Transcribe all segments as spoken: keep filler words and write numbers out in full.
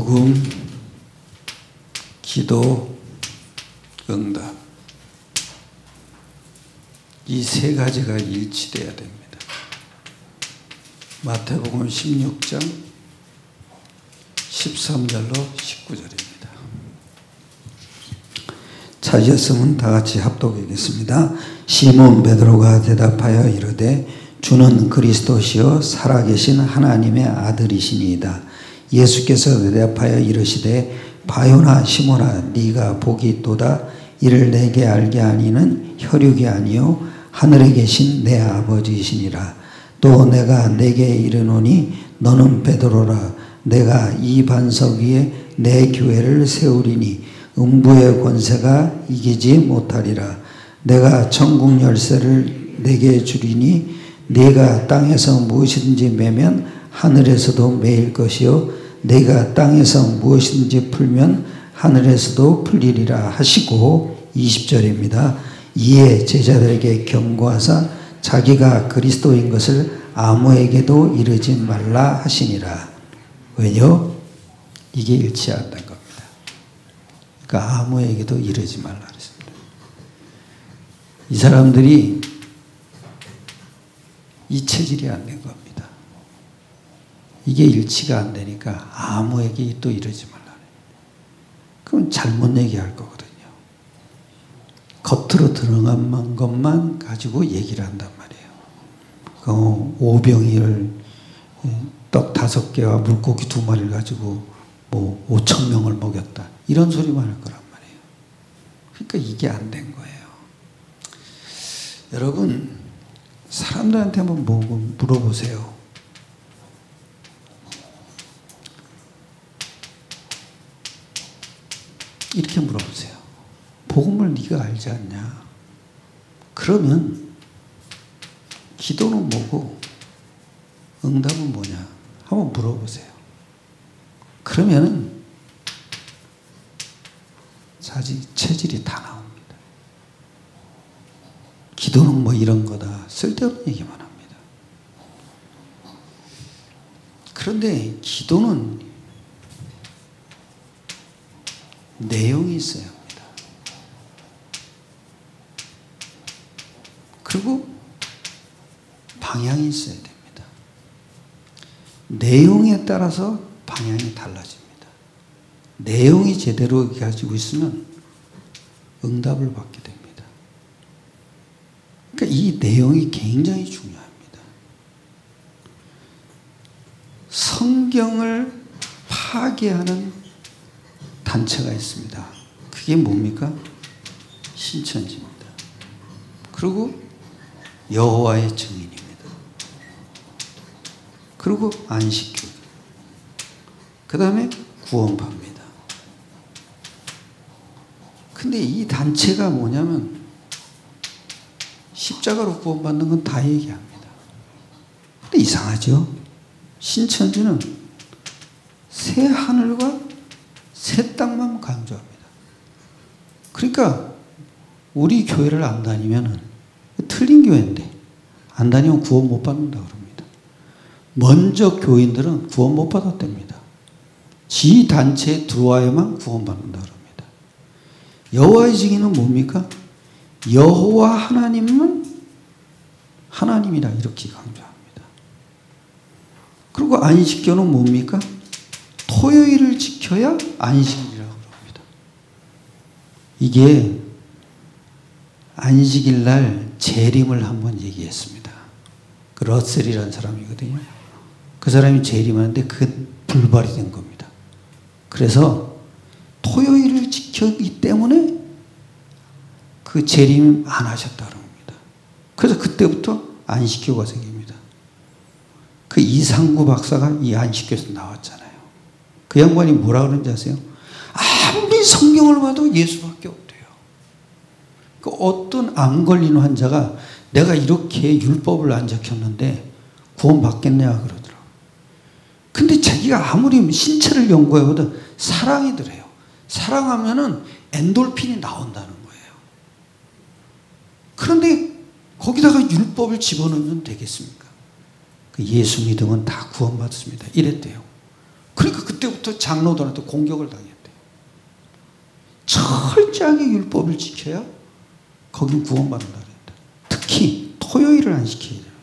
복음, 기도, 응답. 이 세 가지가 일치돼야 됩니다. 마태복음 십육 장 십삼 절로 십구 절입니다. 찾으셨으면 다 같이 합독하겠습니다. 시몬 베드로가 대답하여 이르되 주는 그리스도시요 살아계신 하나님의 아들이시니이다. 예수께서 대답하여 이르시되 바요나 시몬아 네가 복이 있도다. 이를 내게 알게 하니는 혈육이 아니요 하늘에 계신 내 아버지이시니라. 또 내가 내게 이르노니 너는 베드로라. 내가 이 반석 위에 내 교회를 세우리니 음부의 권세가 이기지 못하리라. 내가 천국 열쇠를 내게 주리니 네가 땅에서 무엇이든지 매면 하늘에서도 매일 것이요 네가 땅에서 무엇이든지 풀면 하늘에서도 풀리리라 하시고 이십 절입니다. 이에 제자들에게 경고하사 자기가 그리스도인 것을 아무에게도 이르지 말라 하시니라. 왜요? 이게 일치한다는 겁니다. 그러니까 아무에게도 이르지 말라 그랬습니다. 이 사람들이 이 체질이 안 된 겁니다. 이게 일치가 안 되니까 아무에게 또 이러지 말라. 그럼 잘못 얘기할 거거든요. 겉으로 드러난 것만 가지고 얘기를 한단 말이에요. 그 오병이를 떡 다섯 개와 물고기 두 마리를 가지고 뭐 오천 명을 먹였다. 이런 소리만 할 거란 말이에요. 그러니까 이게 안 된 거예요. 여러분, 사람들한테 한번 물어보세요. 이렇게 물어보세요. 복음을 네가 알지 않냐? 그러면 기도는 뭐고 응답은 뭐냐? 한번 물어보세요. 그러면은 자기 체질이 다 나옵니다. 기도는 뭐 이런 거다. 쓸데없는 얘기만 합니다. 그런데 기도는 내용이 있어야 합니다. 그리고 방향이 있어야 됩니다. 내용에 따라서 방향이 달라집니다. 내용이 제대로 가지고 있으면 응답을 받게 됩니다. 그러니까 이 내용이 굉장히 중요합니다. 성경을 파괴하는 단체가 있습니다. 그게 뭡니까? 신천지입니다. 그리고 여호와의 증인입니다. 그리고 안식교. 그 다음에 구원파입니다. 근데 이 단체가 뭐냐면 십자가로 구원받는 건 다 얘기합니다. 근데 이상하죠? 신천지는 새 하늘과 새 땅만 강조합니다. 그러니까 우리 교회를 안 다니면 틀린 교회인데 안 다니면 구원 못 받는다 그럽니다. 먼저 교인들은 구원 못 받았답니다. 지 단체에 들어와야만 구원 받는다 그럽니다. 여호와의 증인은 뭡니까? 여호와 하나님은 하나님이라 이렇게 강조합니다. 그리고 안식교는 뭡니까? 토요일을 지켜야 안식이라고 합니다. 이게 안식일 날 재림을 한번 얘기했습니다. 그 러셀이라는 사람이거든요. 그 사람이 재림하는데 그게 불발이 된 겁니다. 그래서 토요일을 지켰기 때문에 그 재림 안 하셨다는 겁니다. 그래서 그때부터 안식교가 생깁니다. 그 이상구 박사가 이 안식교에서 나왔잖아요. 그 양반이 뭐라 그러는지 아세요? 아무리 성경을 봐도 예수밖에 없대요. 그 어떤 암 걸린 환자가 내가 이렇게 율법을 안 지켰는데 구원 받겠냐 그러더라고요. 근데 자기가 아무리 신체를 연구해봐도 사랑이더래요. 사랑하면은 엔돌핀이 나온다는 거예요. 그런데 거기다가 율법을 집어넣으면 되겠습니까? 그 예수 믿으면 다 구원받습니다. 이랬대요. 그러니까 그때부터 장로들한테 공격을 당했대요. 철저하게 율법을 지켜야 거긴 구원받는다 그랬다. 특히 토요일을 안 지켜야 돼요.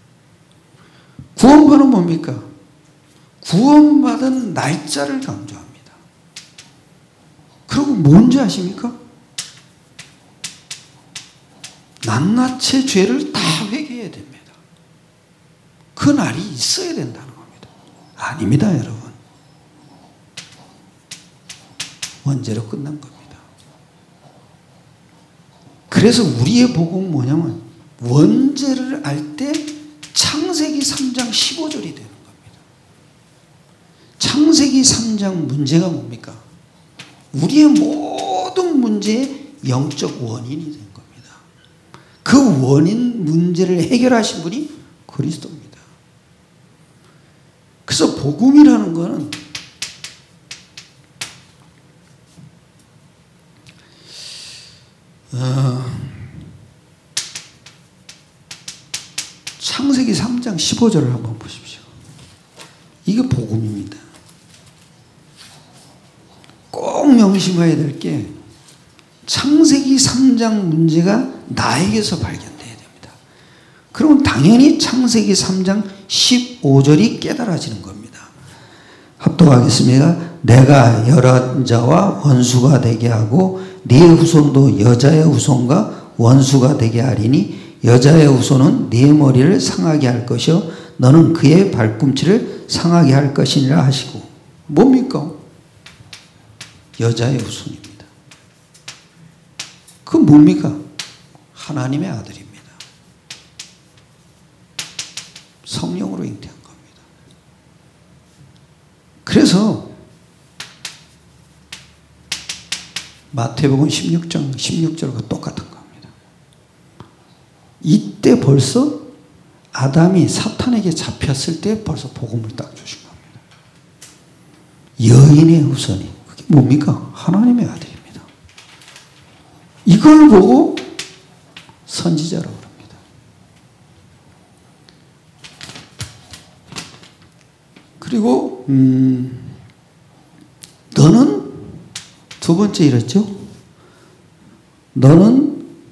구원받은 뭡니까? 구원받은 날짜를 강조합니다. 그리고 뭔지 아십니까? 낱낱의 죄를 다 회개해야 됩니다. 그 날이 있어야 된다는 겁니다. 아닙니다, 여러분. 원죄로 끝난 겁니다. 그래서 우리의 복음은 뭐냐면 원죄를 알 때 창세기 삼 장 십오 절이 되는 겁니다. 창세기 삼 장 문제가 뭡니까? 우리의 모든 문제의 영적 원인이 된 겁니다. 그 원인 문제를 해결하신 분이 그리스도입니다. 그래서 복음이라는 것은 어, 창세기 삼 장 십오 절을 한번 보십시오. 이게 복음입니다. 꼭 명심해야 될 게 창세기 삼 장 문제가 나에게서 발견돼야 됩니다. 그러면 당연히 창세기 삼 장 십오 절이 깨달아지는 겁니다. 합독하겠습니다. 내가 열한 자와 원수가 되게 하고 네 후손도 여자의 후손과 원수가 되게 하리니 여자의 후손은 네 머리를 상하게 할 것이요 너는 그의 발꿈치를 상하게 할 것이니라 하시고. 뭡니까? 여자의 후손입니다. 그건 뭡니까? 하나님의 아들입니다. 성령으로 잉태한 겁니다. 그래서 마태복음 십육 장 십육 절과 똑같은 겁니다. 이때 벌써 아담이 사탄에게 잡혔을 때 벌써 복음을 딱 주신 겁니다. 여인의 후손이 그게 뭡니까? 하나님의 아들입니다. 이걸 보고 선지자라고 합니다. 그리고 음, 너는 두 번째 이랬죠? 너는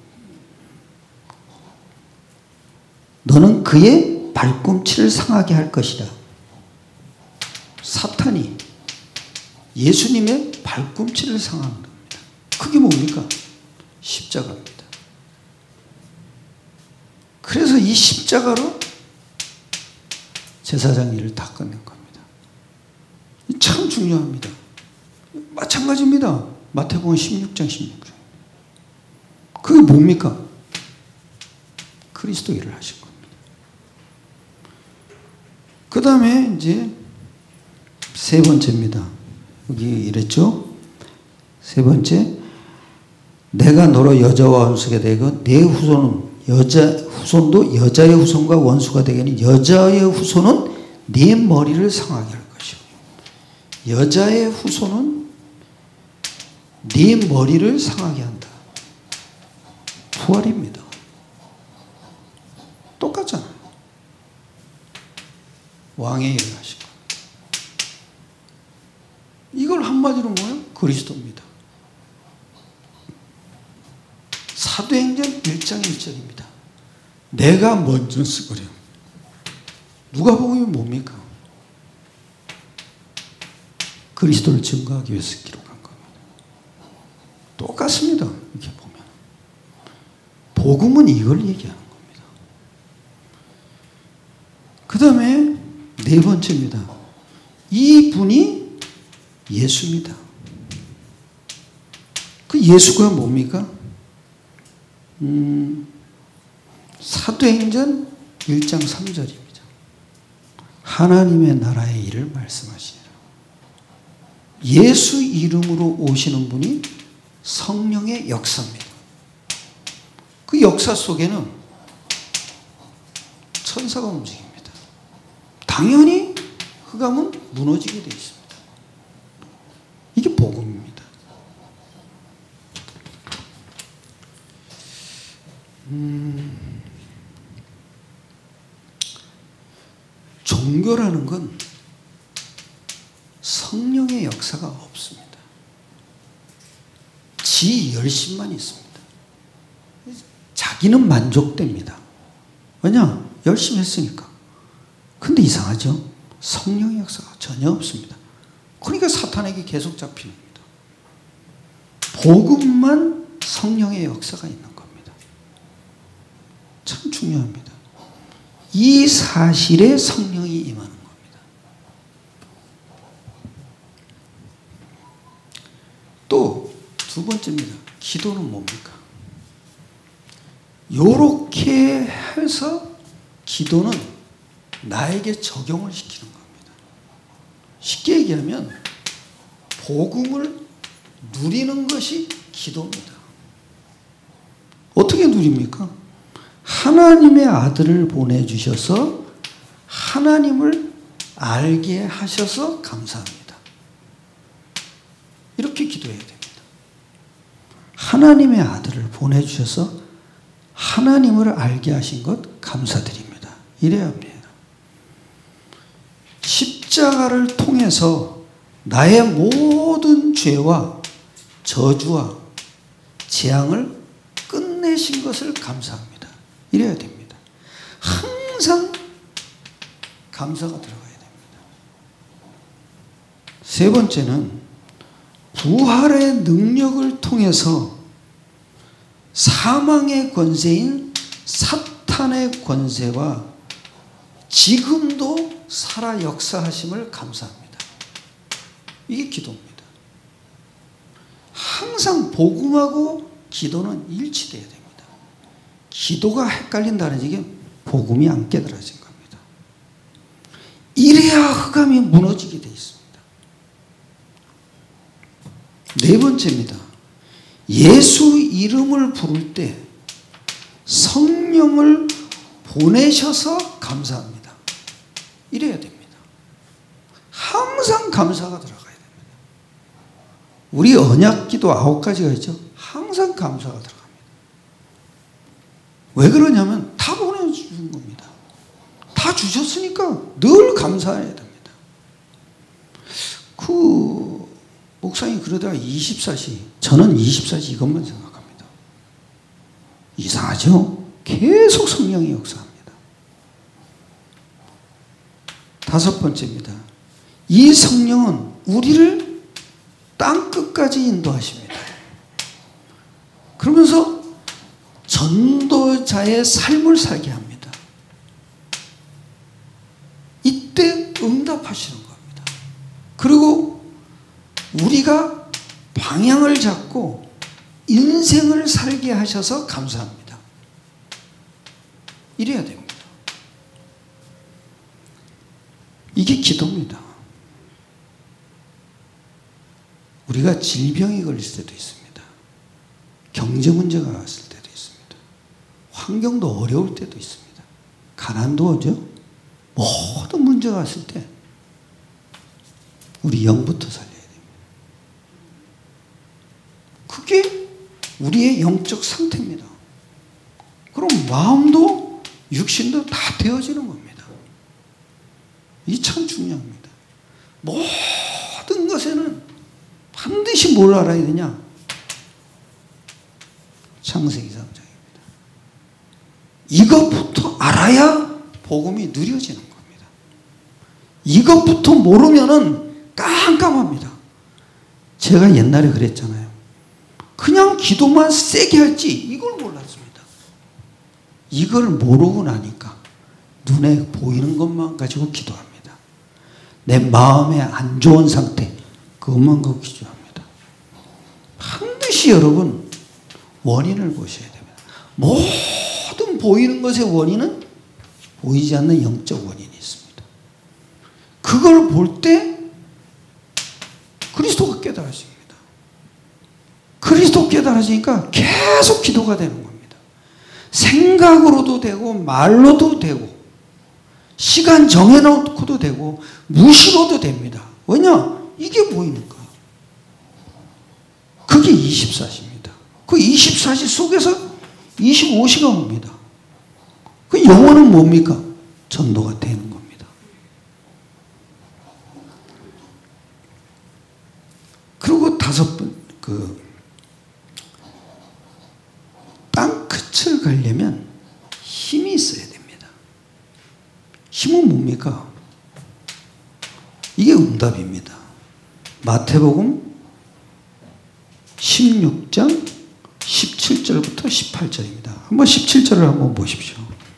너는 그의 발꿈치를 상하게 할 것이다. 사탄이 예수님의 발꿈치를 상하는 겁니다. 그게 뭡니까? 십자가입니다. 그래서 이 십자가로 제사장 일을 다 끝낸 겁니다. 참 중요합니다. 마찬가지입니다. 마태복음 십육 장 십육 절. 그게 뭡니까? 그리스도 일을 하신 겁니다. 그 다음에 이제 세 번째입니다. 여기 이랬죠? 세 번째, 내가 너로 여자와 원수가 되고 내 후손은 여자 후손도 여자의 후손과 원수가 되겠니 여자의 후손은 네 머리를 상하게 할 것이요. 여자의 후손은 네 머리를 상하게 한다. 부활입니다. 똑같잖아요. 왕의 일을 하신 겁니다. 이걸 한마디로 뭐예요? 그리스도입니다. 사도행전 일 장 일 절입니다. 내가 먼저 쓰거려. 누가복음이 뭡니까? 그리스도를 증거하기 위해서 기록한 겁니다. 똑같습니다. 이렇게 보면. 복음은 이걸 얘기하는 겁니다. 그 다음에 네 번째입니다. 이 분이 예수입니다. 그 예수가 뭡니까? 음, 사도행전 일 장 삼 절입니다. 하나님의 나라의 일을 말씀하시니라. 예수 이름으로 오시는 분이 성령의 역사입니다. 그 역사 속에는 천사가 움직입니다. 당연히 흑암은 무너지게 되어 있습니다. 이게 복음입니다. 음, 종교라는 건 역사가 없습니다. 지 열심만 있습니다. 자기는 만족됩니다. 왜냐? 열심히 했으니까. 근데 이상하죠? 성령의 역사가 전혀 없습니다. 그러니까 사탄에게 계속 잡히는 겁니다. 복음만 성령의 역사가 있는 겁니다. 참 중요합니다. 이 사실에 성령이 임하는 겁니다. 또 두 번째입니다. 기도는 뭡니까? 요렇게 해서 기도는 나에게 적용을 시키는 겁니다. 쉽게 얘기하면 복음을 누리는 것이 기도입니다. 어떻게 누립니까? 하나님의 아들을 보내주셔서 하나님을 알게 하셔서 감사합니다. 이렇게 기도해야 됩니다. 하나님의 아들을 보내주셔서 하나님을 알게 하신 것 감사드립니다. 이래야 합니다. 십자가를 통해서 나의 모든 죄와 저주와 재앙을 끝내신 것을 감사합니다. 이래야 됩니다. 항상 감사가 들어가야 됩니다. 세 번째는 부활의 능력을 통해서 사망의 권세인 사탄의 권세와 지금도 살아 역사하심을 감사합니다. 이게 기도입니다. 항상 복음하고 기도는 일치돼야 됩니다. 기도가 헷갈린다는 얘기는 복음이 안 깨달아진 겁니다. 이래야 흑암이 무너지게 되어 있습니다. 네 번째입니다. 예수 이름을 부를 때 성령을 보내셔서 감사합니다. 이래야 됩니다. 항상 감사가 들어가야 됩니다. 우리 언약기도 아홉 가지가 있죠. 항상 감사가 들어갑니다. 왜 그러냐면 다 보내주신 겁니다. 다 주셨으니까 늘 감사해야 됩니다. 그 목사님 그러다가 이십사 시, 저는 이십사 시 이것만 생각합니다. 이상하죠? 계속 성령이 역사합니다. 다섯 번째입니다. 이 성령은 우리를 땅끝까지 인도하십니다. 그러면서 전도자의 삶을 살게 합니다. 이때 응답하시는 겁니다. 그리고 우리가 방향을 잡고 인생을 살게 하셔서 감사합니다. 이래야 됩니다. 이게 기도입니다. 우리가 질병이 걸릴 때도 있습니다. 경제 문제가 왔을 때도 있습니다. 환경도 어려울 때도 있습니다. 가난도 오죠. 모든 문제가 왔을 때 우리 영부터 살려야 됩니다. 그게 우리의 영적 상태입니다. 그럼 마음도 육신도 다 되어지는 겁니다. 이게 참 중요합니다. 모든 것에는 반드시 뭘 알아야 되냐? 창세기 삼 장입니다. 이것부터 알아야 복음이 누려지는 겁니다. 이것부터 모르면은 깜깜합니다. 제가 옛날에 그랬잖아요. 그냥 기도만 세게 할지 이걸 몰랐습니다. 이걸 모르고 나니까 눈에 보이는 것만 가지고 기도합니다. 내 마음의 안 좋은 상태 그것만 갖고 기도합니다. 반드시 여러분 원인을 보셔야 됩니다. 모든 보이는 것의 원인은 보이지 않는 영적 원인이 있습니다. 그걸 볼 때 그리스도가 깨달아집니다. 그리스도 깨달아지니까 계속 기도가 되는 겁니다. 생각으로도 되고 말로도 되고 시간 정해놓고도 되고 무시로도 됩니다. 왜냐? 이게 보이는 거예요. 그게 이십사 시입니다. 그 이십사 시 속에서 이십오 시가 옵니다. 그 영혼은 뭡니까? 전도가 되는 겁니다. 다섯 번, 그, 땅 끝을 가려면 힘이 있어야 됩니다. 힘은 뭡니까? 이게 응답입니다. 마태복음 십육 장 십칠 절부터 십팔 절입니다. 한번 십칠 절을 한번 보십시오.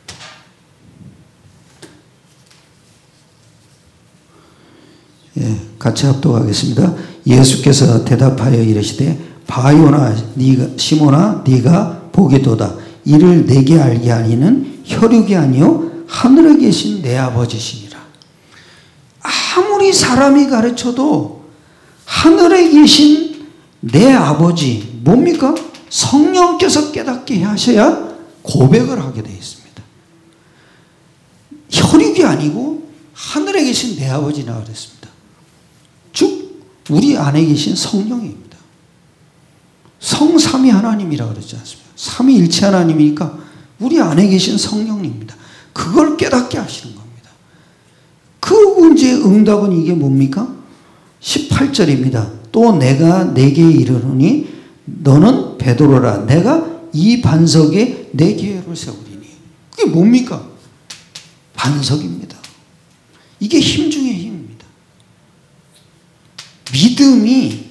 예, 같이 합독하겠습니다. 예수께서 대답하여 이르시되 바요나 네가 시몬아 네가 보기도다. 이를 내게 알게 하니는 혈육이 아니요 하늘에 계신 내 아버지시니라. 아무리 사람이 가르쳐도 하늘에 계신 내 아버지 뭡니까? 성령께서 깨닫게 하셔야 고백을 하게 되어 있습니다. 혈육이 아니고 하늘에 계신 내 아버지라 그랬습니다. 즉 우리 안에 계신 성령입니다. 성삼위 하나님이라 그러지 않습니까? 삼위일체 하나님이니까 우리 안에 계신 성령입니다. 그걸 깨닫게 하시는 겁니다. 그 이제 응답은 이게 뭡니까? 십팔 절입니다. 또 내가 내게 이르노니 너는 베드로라. 내가 이 반석에 내 교회를 세우리니. 그게 뭡니까? 반석입니다. 이게 힘 중에 힘입니다. 믿음이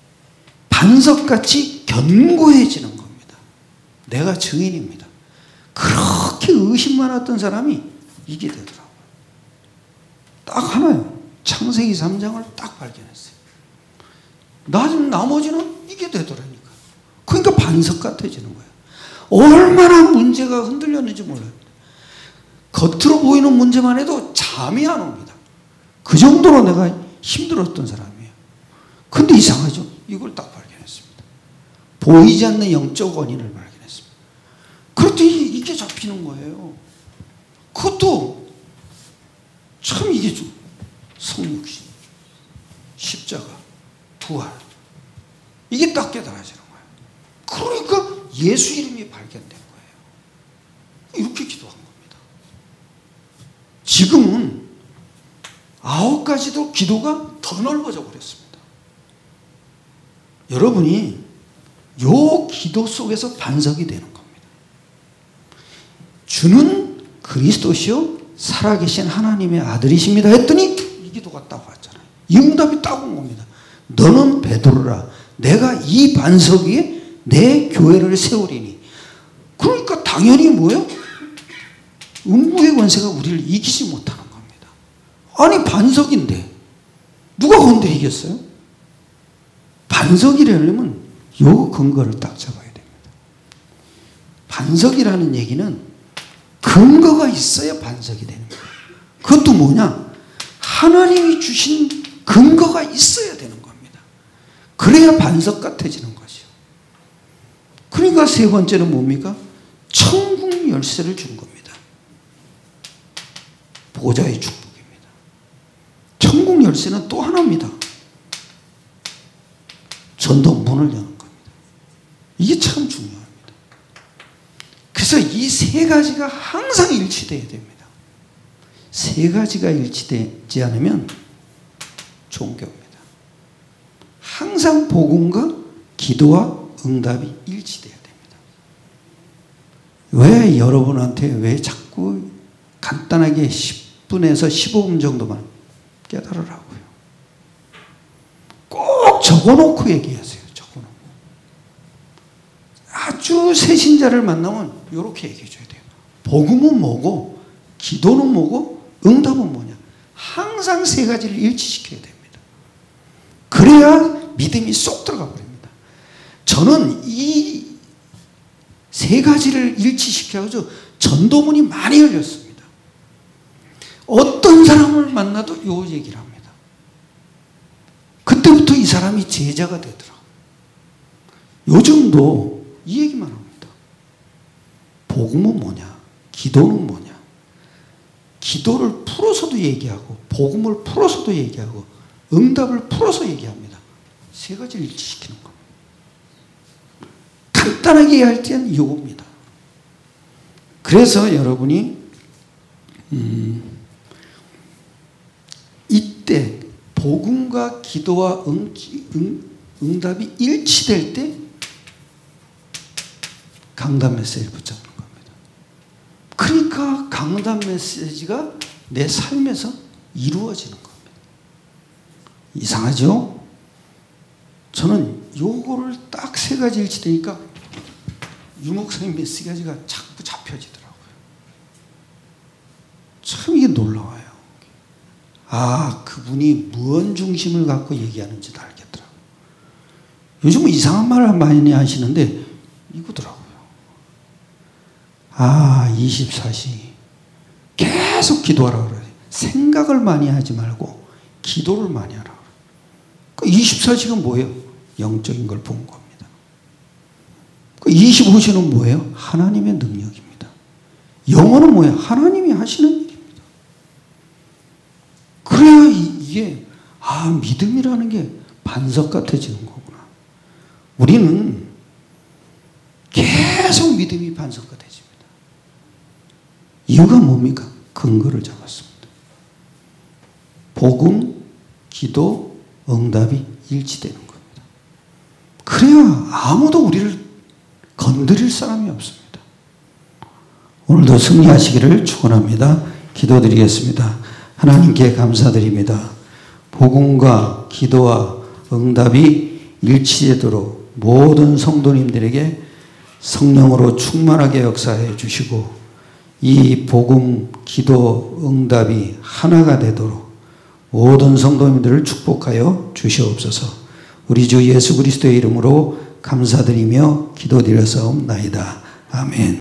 반석같이 견고해지는 겁니다. 내가 증인입니다. 그렇게 의심 많았던 사람이 이게 되더라고요. 딱 하나요. 창세기 삼 장을 딱 발견했어요. 나머지는 이게 되더라니까. 그러니까 반석 같아지는 거예요. 얼마나 문제가 흔들렸는지 몰라요. 겉으로 보이는 문제만 해도 잠이 안 옵니다. 그 정도로 내가 힘들었던 사람이에요. 근데 이상하죠. 이걸 딱 발견했습니다. 보이지 않는 영적 원인을 발견했습니다. 그랬더니 이게 잡히는 거예요. 그것도 참 이게 좀 성육신, 십자가, 부활 이게 딱 깨달아지는 거예요. 그러니까 예수 이름이 발견된 거예요. 이렇게 기도한 겁니다. 지금은 아홉 가지도 기도가 더 넓어져 버렸습니다. 여러분이 요 기도 속에서 반석이 되는 겁니다. 주는 그리스도시요 살아계신 하나님의 아들이십니다 했더니 이 기도가 딱 왔잖아요. 이 응답이 딱 온 겁니다. 너는 베드로라. 내가 이 반석 위에 내 교회를 세우리니. 그러니까 당연히 뭐예요? 음부의 권세가 우리를 이기지 못하는 겁니다. 아니 반석인데 누가 건드리겠어요? 반석이라려면 요 근거를 딱 잡아야 됩니다. 반석이라는 얘기는 근거가 있어야 반석이 되는 거예요. 그것도 뭐냐? 하나님이 주신 근거가 있어야 되는 겁니다. 그래야 반석 같아지는 것이요. 그러니까 세 번째는 뭡니까? 천국 열쇠를 준 겁니다. 보좌의 축복입니다. 천국 열쇠는 또 하나입니다. 전도 문을 여는 겁니다. 이게 참 중요합니다. 그래서 이 세 가지가 항상 일치되어야 됩니다. 세 가지가 일치되지 않으면 종교입니다. 항상 복음과 기도와 응답이 일치되어야 됩니다. 왜 여러분한테 왜 자꾸 간단하게 십 분에서 십오 분 정도만 깨달으라고요. 꼭 적어놓고 얘기하세요. 적어놓고. 아주 새신자를 만나면 이렇게 얘기해 줘야 돼요. 복음은 뭐고 기도는 뭐고 응답은 뭐냐. 항상 세 가지를 일치시켜야 됩니다. 그래야 믿음이 쏙 들어가 버립니다. 저는 이 세 가지를 일치시켜서 전도문이 많이 열렸습니다. 어떤 사람을 만나도 요 얘기를 합니다. 그때부터 이 사람이 제자가 되더라. 요즘도 이 얘기만 합니다. 복음은 뭐냐? 기도는 뭐냐? 기도를 풀어서도 얘기하고 복음을 풀어서도 얘기하고 응답을 풀어서 얘기합니다. 세 가지를 일치시키는 겁니다. 간단하게 얘기할 때는 이겁니다. 그래서 여러분이 음, 이때 복음과 기도와 응, 응, 응답이 일치될 때 강단 메시지를 붙잡는 겁니다. 그러니까 강단 메시지가 내 삶에서 이루어지는 겁니다. 이상하죠? 저는 요거를 딱 세 가지 일치되니까 유목사님 메시지가 자꾸 잡혀지더라고요. 참 이게 놀라워요. 아, 그분이 무언 중심을 갖고 얘기하는지도 알겠더라고요. 요즘은 이상한 말을 많이 하시는데 이거더라고요. 아, 이십사 시 계속 기도하라 그래요. 생각을 많이 하지 말고 기도를 많이 하라. 그 이십사 시간 뭐예요? 영적인 걸 본 겁니다. 그 이십오 시는 뭐예요? 하나님의 능력입니다. 영어는 뭐예요? 하나님이 하시는 일입니다. 그래야 이게 아, 믿음이라는 게 반석 같아지는 거구나. 우리는 계속 믿음이 반석 같아집니다. 이유가 뭡니까? 근거를 잡았습니다. 복음, 기도, 응답이 일치되는 겁니다. 그래야 아무도 우리를 건드릴 사람이 없습니다. 오늘도 승리하시기를 축원합니다. 기도드리겠습니다. 하나님께 감사드립니다. 복음과 기도와 응답이 일치되도록 모든 성도님들에게 성령으로 충만하게 역사해 주시고 이 복음, 기도, 응답이 하나가 되도록 모든 성도님들을 축복하여 주시옵소서. 우리 주 예수 그리스도의 이름으로 감사드리며 기도드렸사옵나이다. 아멘.